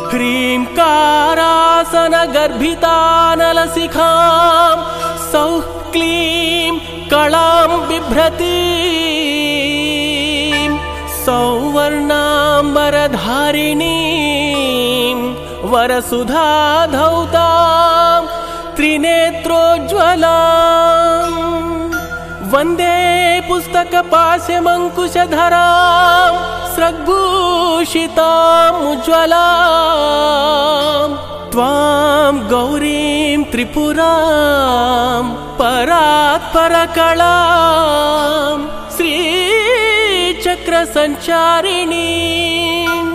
ह्रीङ्कारासनगर्भितानलशिखां सौः क्लीं कलां बिभ्रतीं सौवर्णाम्बरधारिणीं वरसुधाधौतां त्रिनेत्रोज्ज्वलां वन्दे पुस्तकपाशमङ्कुशधरां स्रग्भूषितामुज्ज्वलां त्वां गौरीं त्रिपुरां परात्परकलां श्रीचक्रसञ्चारिणीं